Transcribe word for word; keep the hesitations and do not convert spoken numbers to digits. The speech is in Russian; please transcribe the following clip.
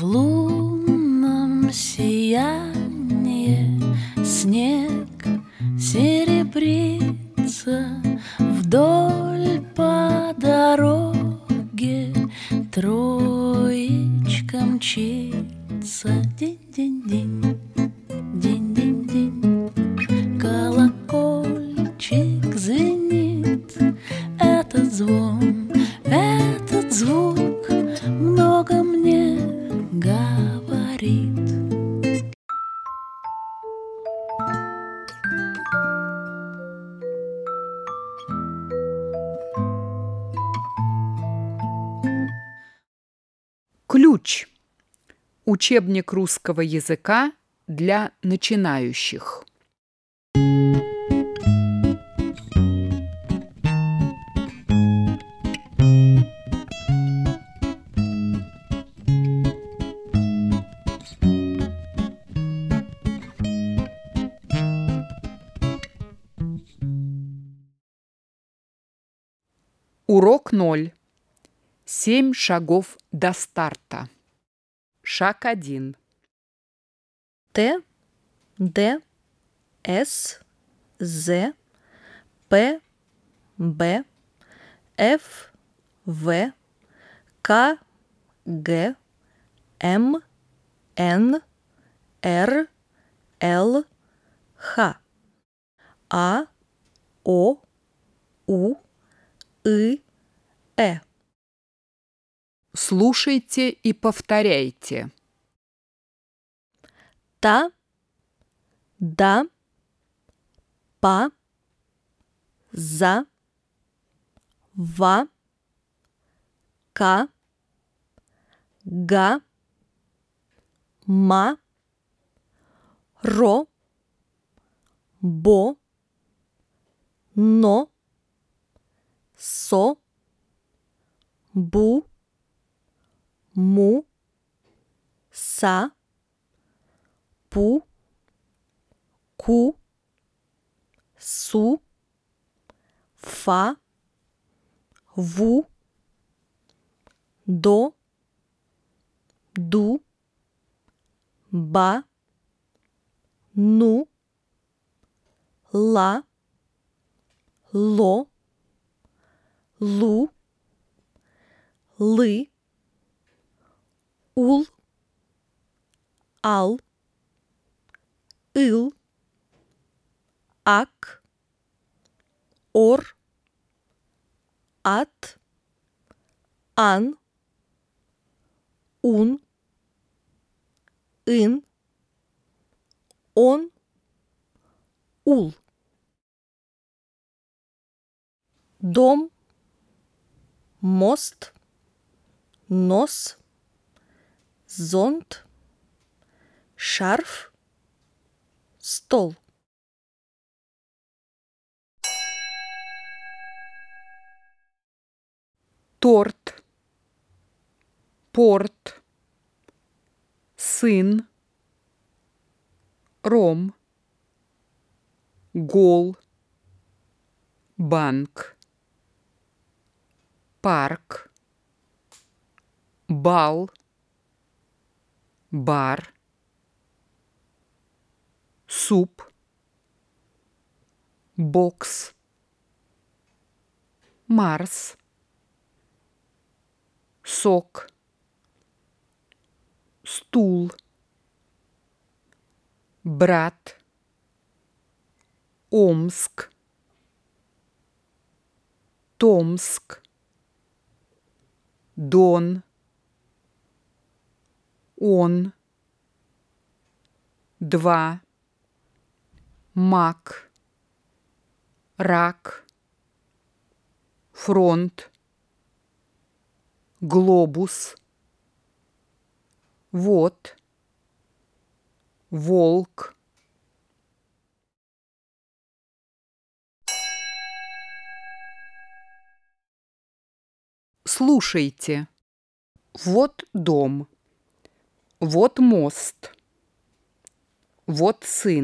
В лунном сиянии снег серебрится, вдоль по дороге троечка мчится. Динь-динь-динь, динь-динь-динь. Колокольчик звенит, этот звон, этот звук много мне говорит. Ключ. Учебник русского языка для начинающих. Урок ноль. Семь шагов до старта. Шаг один. Т, Д, С, З, П, Б, Ф, В, К, Г, М, Н, Р, Л, Х, А, О, У, И, Э. Слушайте и повторяйте. Та, да, па, за, ва, ка, га, ма, ро, бо, но, со, бу, му, са, пу, ку, су, фа, ву, до, ду, ба, ну, ла, ло, лу, лы, ул, ал, ыл, ак, ор, ат, ан, ун, ин, он, ул. Дом, мост, нос, зонт, шарф, стол. Торт. Порт. Сын. Ром. Гол. Банк. Парк. Бал. Бар. Суп. Бокс. Марс. Сок. Стул. Брат. Омск. Томск. Дон. Он. Два. Мак. Рак. Фронт. Глобус. Вот. Волк. Слушайте. Вот дом. Вот мост. Вот сын.